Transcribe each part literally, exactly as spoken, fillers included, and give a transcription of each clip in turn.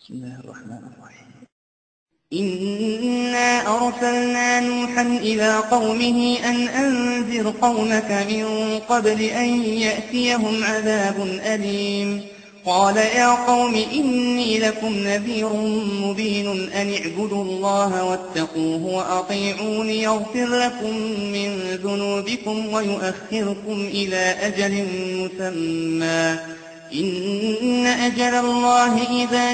بسم الله الرحمن الرحيم. إنا أرسلنا نوحا إلى قومه أن أنذر قومك من قبل أن يأتيهم عذاب أليم. قال يا قوم إني لكم نذير مبين أن اعبدوا الله واتقوه وأطيعون يغفر لكم من ذنوبكم ويؤخركم إلى أجل مسمى إن أجل الله إذا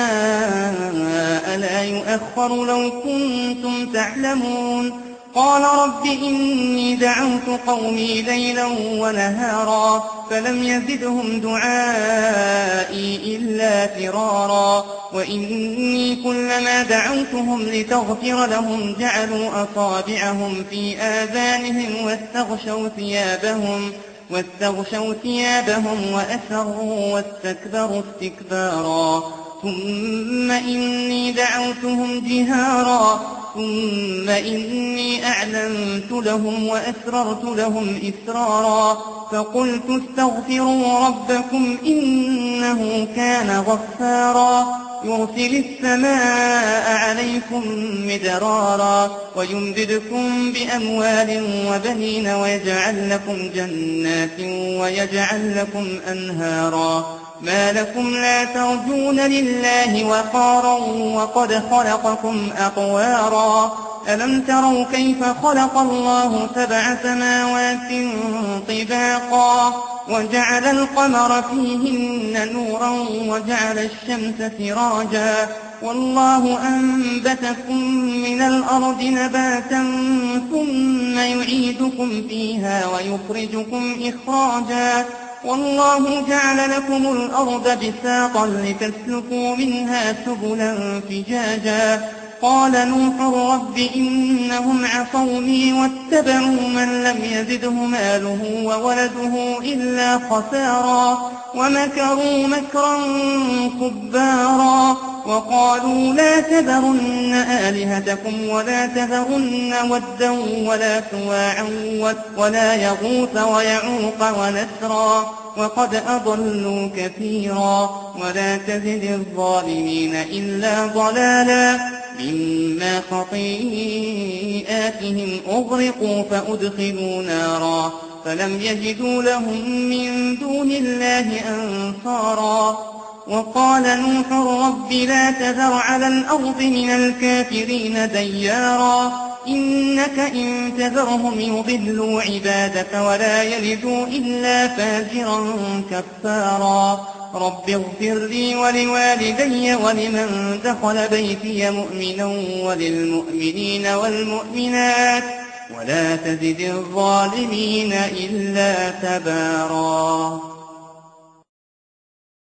جاء لا يؤخر لو كنتم تعلمون. قال رب إني دعوت قومي ليلا ونهارا فلم يزدهم دعائي إلا فرارا وإني كلما دعوتهم لتغفر لهم جعلوا أصابعهم في آذانهم واستغشوا ثيابهم واستغشوا ثيابهم وأسروا واستكبروا استكبارا ثم إني دعوتهم جهارا ثم إني أعلنت لهم وأسررت لهم إسرارا فقلت استغفروا ربكم إنه كان غفارا يرسل السماء عليكم مدرارا ويمددكم بأموال وبنين ويجعل لكم جنات ويجعل لكم أنهارا ما لكم لا ترجون لله وقارا وقد خلقكم أطوارا ألم تروا كيف خلق الله سبع سماوات طباقا وجعل القمر فيهن نورا وجعل الشمس سراجا والله أنبتكم من الأرض نباتا ثم يعيدكم فيها ويخرجكم إخراجا والله جعل لكم الأرض بساطا لتسلكوا منها سبلا فجاجا قال نوح رب إنهم عصوني واتبعوا من لم يزده ماله وولده إلا خسارا ومكروا مكرا كبارا وقالوا لا تذرن آلهتكم ولا تذرن ودا ولا سواعا ولا يغوث ويعوق ونسرا وقد أضلوا كثيرا ولا تزد الظالمين إلا ضلالا مما خطيئاتهم أغرقوا فأدخلوا نارا فلم يجدوا لهم من دون الله أنصارا وقال نوح رب لا تذر على الأرض من الكافرين ديارا إنك إن تذرهم يضلوا عبادك ولا يلدوا إلا فاجرا كفارا رب اغفر لي ولوالدي ولمن دخل بيتي مؤمنا وللمؤمنين والمؤمنات ولا تزد الظالمين إلا تبارا.